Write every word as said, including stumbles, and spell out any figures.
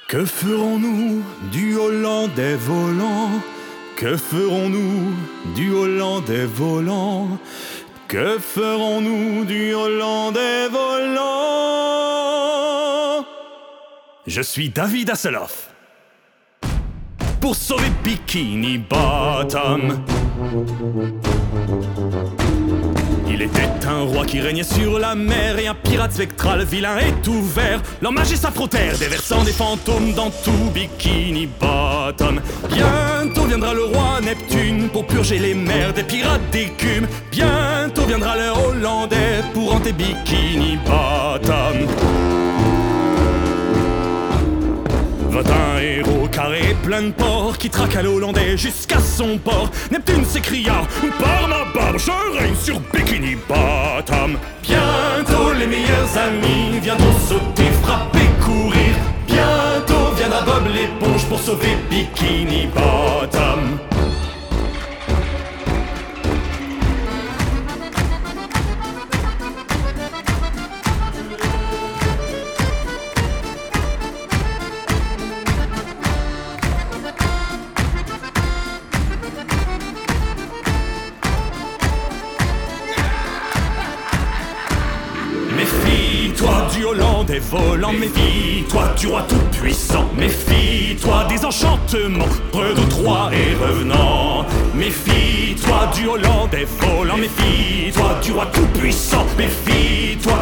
Que ferons-nous du Hollandais volant? Que ferons-nous du Hollandais volant? Que ferons-nous du Hollandais volant? Je suis David Hasselhoff. Pour sauver Bikini Bottom. Il était un roi qui régnait sur la mer, et un pirate spectral vilain et tout vert. Leur magie s'affrontèrent, déversant des fantômes dans tout Bikini Bottom. Bientôt viendra le roi Neptune pour purger les mers des pirates d'écume. Bientôt viendra le Hollandais pour hanter Bikini Bottom. Vint un héros carré plein de porcs qui traqua le Hollandais jusqu'à son port. Neptune s'écria: par ma barbe, je règne sur Bikini Bottom. Bientôt les meilleurs amis viendront sauter, frapper, courir. Bientôt viendra Bob l'éponge pour sauver Bikini Bottom. Méfie-toi du Hollandais volant, méfie-toi du roi tout-puissant, méfie-toi des enchantements, près de Troie et revenant. Méfie-toi du Hollandais volant, méfie-toi du roi tout-puissant, méfie-toi